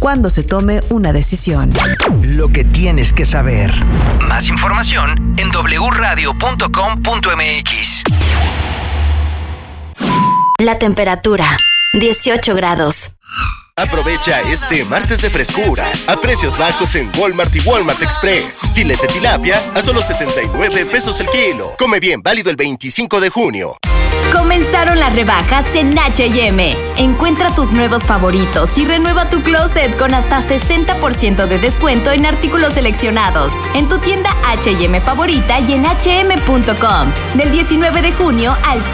cuando se tome una decisión. Lo que tienes que saber. Más información en wradio.com.mx. La temperatura, 18 grados. Aprovecha este martes de frescura a precios bajos en Walmart y Walmart Express. Filete tilapia a solo 69 pesos el kilo. Come bien, válido el 25 de junio. Comenzaron las rebajas en H&M. Encuentra tus nuevos favoritos y renueva tu closet con hasta 60% de descuento en artículos seleccionados. En tu tienda H&M favorita y en hm.com. Del 19 de junio al